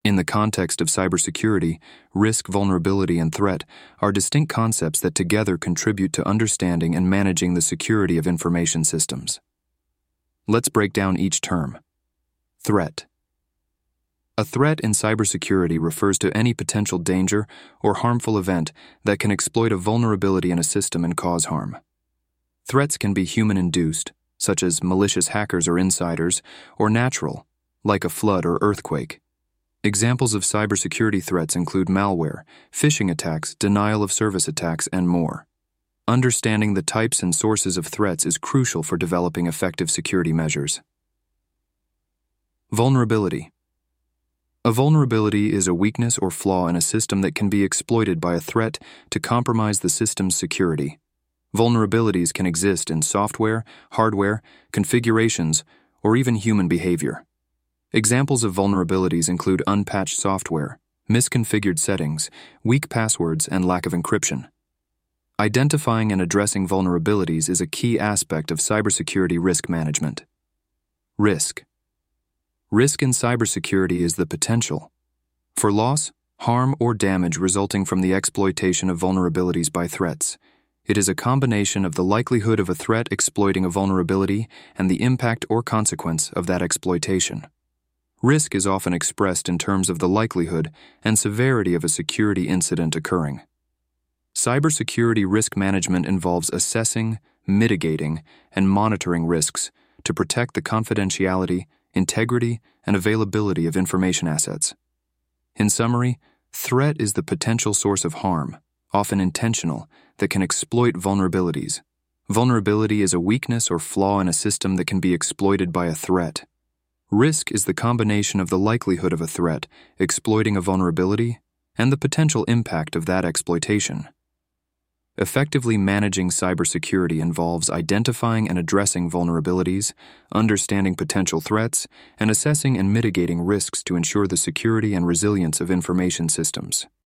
In the context of cybersecurity, risk, vulnerability, and threat are distinct concepts that together contribute to understanding and managing the security of information systems. Let's break down each term. Threat. A threat in cybersecurity refers to any potential danger or harmful event that can exploit a vulnerability in a system and cause harm. Threats can be human-induced, such as malicious hackers or insiders, or natural, like a flood or earthquake. Examples of cybersecurity threats include malware, phishing attacks, denial-of-service attacks, and more. Understanding the types and sources of threats is crucial for developing effective security measures. Vulnerability. A vulnerability is a weakness or flaw in a system that can be exploited by a threat to compromise the system's security. Vulnerabilities can exist in software, hardware, configurations, or even human behavior. Examples of vulnerabilities include unpatched software, misconfigured settings, weak passwords, and lack of encryption. Identifying and addressing vulnerabilities is a key aspect of cybersecurity risk management. Risk. Risk in cybersecurity is the potential for loss, harm, or damage resulting from the exploitation of vulnerabilities by threats. It is a combination of the likelihood of a threat exploiting a vulnerability and the impact or consequence of that exploitation. Risk is often expressed in terms of the likelihood and severity of a security incident occurring. Cybersecurity risk management involves assessing, mitigating, and monitoring risks to protect the confidentiality, integrity, and availability of information assets. In summary, threat is the potential source of harm, often intentional, that can exploit vulnerabilities. Vulnerability is a weakness or flaw in a system that can be exploited by a threat. Risk is the combination of the likelihood of a threat exploiting a vulnerability and the potential impact of that exploitation. Effectively managing cybersecurity involves identifying and addressing vulnerabilities, understanding potential threats, and assessing and mitigating risks to ensure the security and resilience of information systems.